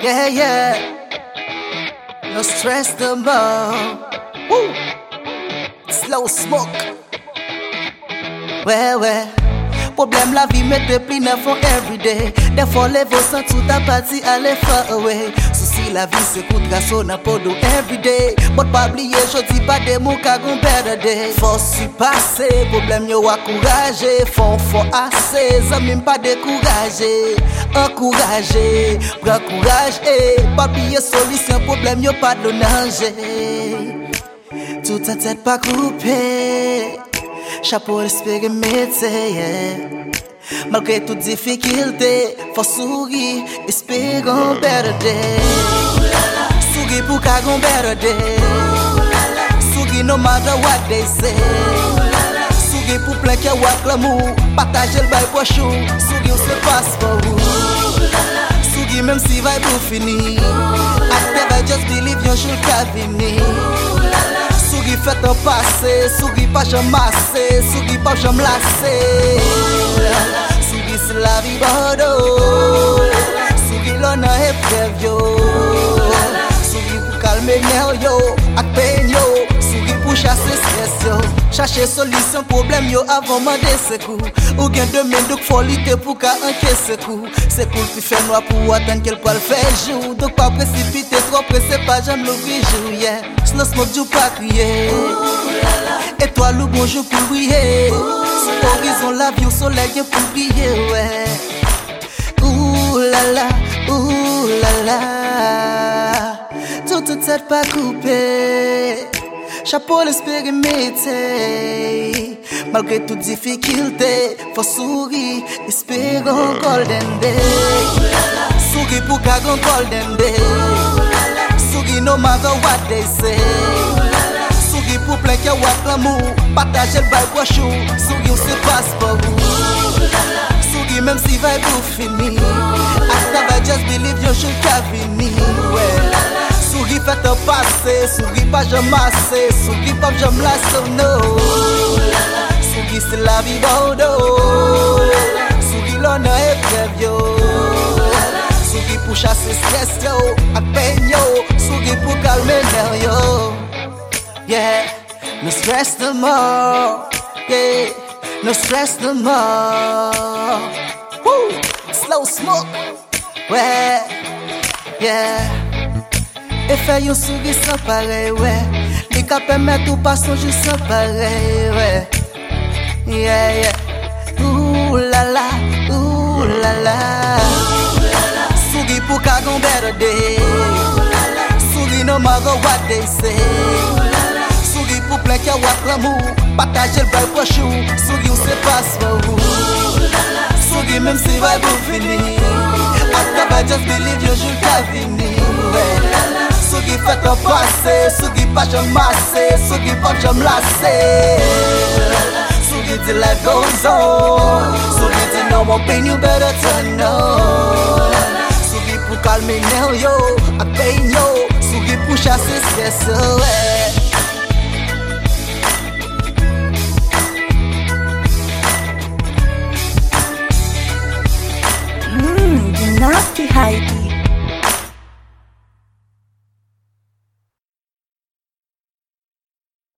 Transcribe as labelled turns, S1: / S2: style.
S1: Yeah, yeah. No stress no more. Woo. Slow smoke. Ouais. Problème la vie mette pli neuf fond everyday. Des fois les vaux sans tout à parti aller far away. Souci la vie se coûte gasso na podo everyday. But pas oublier jodi pas de mou ka gon better day. Faut si passer, problème yo encourager. Faut assez, zami pas décourager. Encourager, prends courage et pas oublier solution problème yo pas de danger. Tout en tête pas coupé. Chapeau espérer métier, yeah. Malgré toute difficulté, faut sourire, espérer un better day. Sourire pour qu'un better day. Sourire no matter what they say. Sourire pour plein qui a l'amour, partager le bail pour chou. Sourire se passe pour vous. Sourire même si va pour finir. I never just believe you should have venir. Souris fait un passé, souris pas jamais massé, souris pas jamais lassé. Souris c'est la vie bordeaux, souris l'honneur et preuve yo. Souris pour calmer nerf yo, ak peine yo, souris pour chasser stress yo. Chercher solution problème yo avant demander secours. Ou bien demain donc folité pour qu'à encaisser coup. C'est cool tu fais noir pour attendre qu'elle peut le faire jour. Donc pas précipiter trop pressé pas jamais l'ouvrir jour, yeah. Slow smoke du pas crier. Étoile ou bonjour pour briller. Sous horizon la vie au soleil pour briller, ouais. Ouh la la. Toute tête pas coupée. Chapeau l'espérer métier. Malgré toute difficulté, faut sourire, espérer un golden day. Sourire pour qu'un golden day. Sourire no matter what they say. Sourire pour plein qui a l'amour, partager le bail pour chou. Sourire se passe pour vous. Sourire même si va pour finir. I never just believe you should have venir, ouais. Souris fait un passé, souris pas jamais massé, souris pas jamais lassé, no. Souris c'est la vie bordeaux, souris l'honneur et preuve yo. Souris pour chasser stress yo, ak peine yo, souris pour calmer nerf yo. Yeah, no stress no more, yeah, no stress no more. Woo, slow smoke, ouais, yeah. Et faire un sourire sans pareil, ouais. Les cas permettent ou pas songer sans pareil, ouais. Yeah. Ouh la la. Sourire pour qu'un better day. Sourire no matter what they say. Sourire pour plein qui a l'amour, partager le bail pour chou. Sourire se passe pour vous. Sourire même si va pour finir. I never just believe you should have venir, ouais. Souris fait un passé, souris pas jamais massé, souris pas jamais lassé. Souris till life goes on. Souris till no more pain, you better turn on. Souris pour calmer nerf yo, ak peine yo. Souris pour chasser stress, ouais.